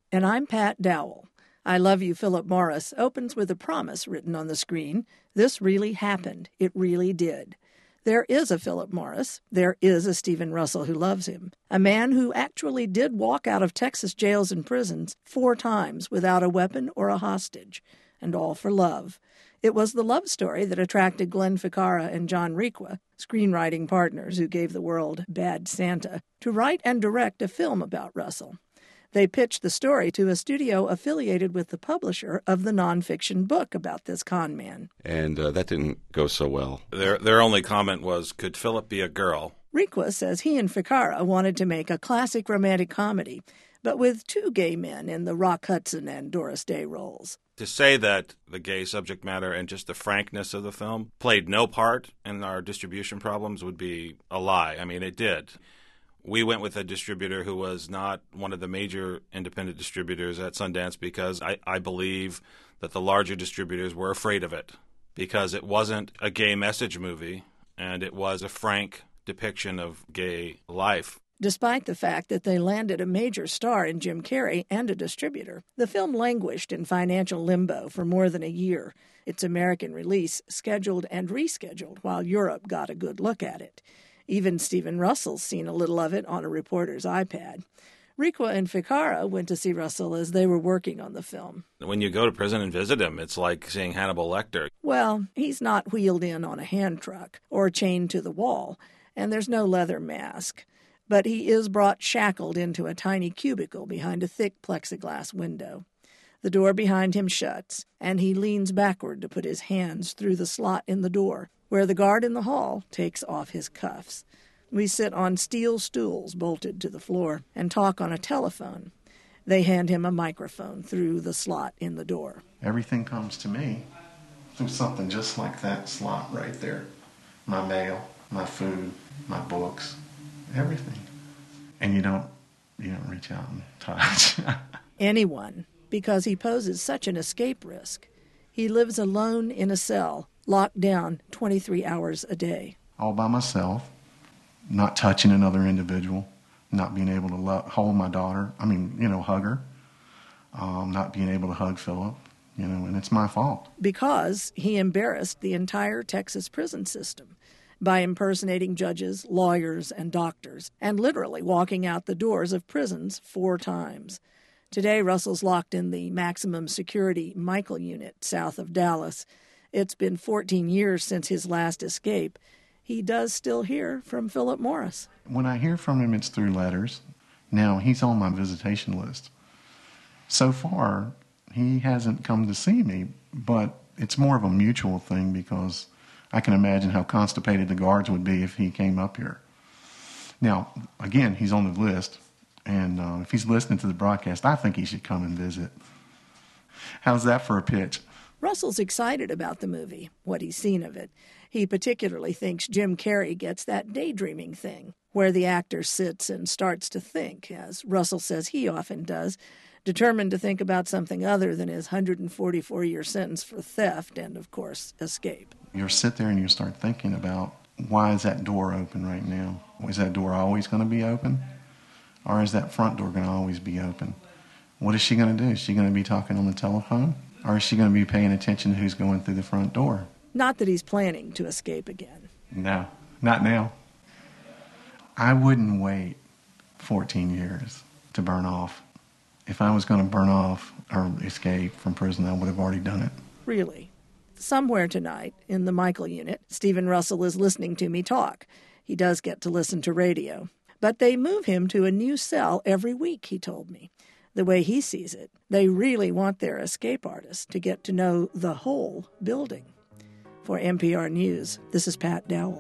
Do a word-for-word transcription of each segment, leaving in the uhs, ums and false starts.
And I'm Pat Dowell. I Love You, Philip Morris opens with a promise written on the screen. This really happened. It really did. There is a Philip Morris. There is a Stephen Russell who loves him. A man who actually did walk out of Texas jails and prisons four times without a weapon or a hostage, and all for love. It was the love story that attracted Glenn Ficarra and John Requa, screenwriting partners who gave the world Bad Santa, to write and direct a film about Russell. They pitched the story to a studio affiliated with the publisher of the nonfiction book about this con man. And uh, that didn't go so well. Their their only comment was, could Philip be a girl? Requa says he and Ficarra wanted to make a classic romantic comedy, but with two gay men in the Rock Hudson and Doris Day roles. To say that the gay subject matter and just the frankness of the film played no part in our distribution problems would be a lie. I mean, it did. We went with a distributor who was not one of the major independent distributors at Sundance because I, I believe that the larger distributors were afraid of it because it wasn't a gay message movie and it was a frank depiction of gay life. Despite the fact that they landed a major star in Jim Carrey and a distributor, the film languished in financial limbo for more than a year, its American release scheduled and rescheduled while Europe got a good look at it. Even Stephen Russell's seen a little of it on a reporter's iPad. Requa and Ficarra went to see Russell as they were working on the film. When you go to prison and visit him, it's like seeing Hannibal Lecter. Well, he's not wheeled in on a hand truck or chained to the wall, and there's no leather mask. But he is brought shackled into a tiny cubicle behind a thick plexiglass window. The door behind him shuts, and he leans backward to put his hands through the slot in the door, where the guard in the hall takes off his cuffs. We sit on steel stools bolted to the floor and talk on a telephone. They hand him a microphone through the slot in the door. Everything comes to me through something just like that slot right there. My mail, my food, my books, everything. And you don't, you don't reach out and touch. Anyone, because he poses such an escape risk. He lives alone in a cell, locked down twenty-three hours a day. All by myself, not touching another individual, not being able to lo- hold my daughter, I mean, you know, hug her, um, not being able to hug Philip, you know, and it's my fault. Because he embarrassed the entire Texas prison system by impersonating judges, lawyers, and doctors, and literally walking out the doors of prisons four times. Today, Russell's locked in the maximum security Michael unit south of Dallas. It's been fourteen years since his last escape. He does still hear from Philip Morris. When I hear from him, it's through letters. Now, he's on my visitation list. So far, he hasn't come to see me, but it's more of a mutual thing because I can imagine how constipated the guards would be if he came up here. Now, again, he's on the list, and uh, if he's listening to the broadcast, I think he should come and visit. How's that for a pitch? Russell's excited about the movie, what he's seen of it. He particularly thinks Jim Carrey gets that daydreaming thing, where the actor sits and starts to think, as Russell says he often does, determined to think about something other than his one hundred forty-four year sentence for theft and, of course, escape. You sit there and you start thinking about, why is that door open right now? Is that door always going to be open? Or is that front door going to always be open? What is she going to do? Is she going to be talking on the telephone? Or is she going to be paying attention to who's going through the front door? Not that he's planning to escape again. No, not now. I wouldn't wait fourteen years to burn off. If I was going to burn off or escape from prison, I would have already done it. Really. Somewhere tonight, in the Michael unit, Stephen Russell is listening to me talk. He does get to listen to radio. But they move him to a new cell every week, he told me. The way he sees it, they really want their escape artist to get to know the whole building. For N P R News, this is Pat Dowell.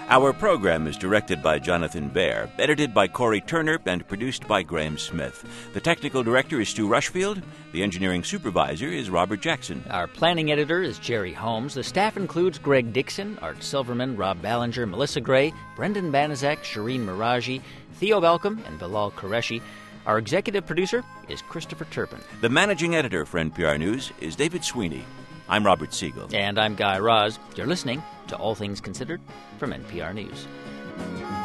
Our program is directed by Jonathan Baer, edited by Corey Turner, and produced by Graham Smith. The technical director is Stu Rushfield. The engineering supervisor is Robert Jackson. Our planning editor is Jerry Holmes. The staff includes Greg Dixon, Art Silverman, Rob Ballinger, Melissa Gray, Brendan Banaszak, Shireen Miraji, Theo Balcom, and Bilal Qureshi. Our executive producer is Christopher Turpin. The managing editor for N P R News is David Sweeney. I'm Robert Siegel. And I'm Guy Raz. You're listening to All Things Considered from N P R News.